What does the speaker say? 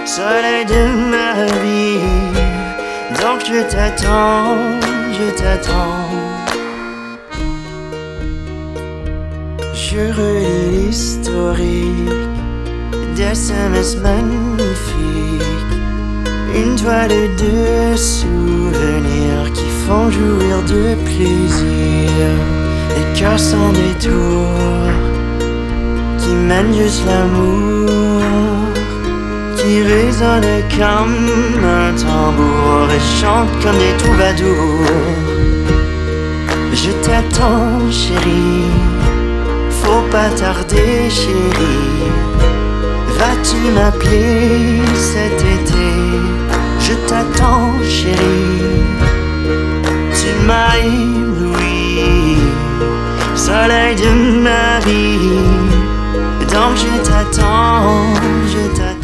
soleil de ma vie. Donc je t'attends, je t'attends. Je relis l'historique d'SMS magnifiques, une toile de souvenirs qui font jouir de plaisir. Des cœurs sans détour qui mènent juste l'amour, qui résonne comme un tambour et chante comme des troubadours. Je t'attends, chérie, faut pas tarder, chérie. Vas-tu m'appeler cet été? Je t'attends, chérie. Tu m'as ébloui, soleil de ma vie. Donc je t'attends, je t'attends.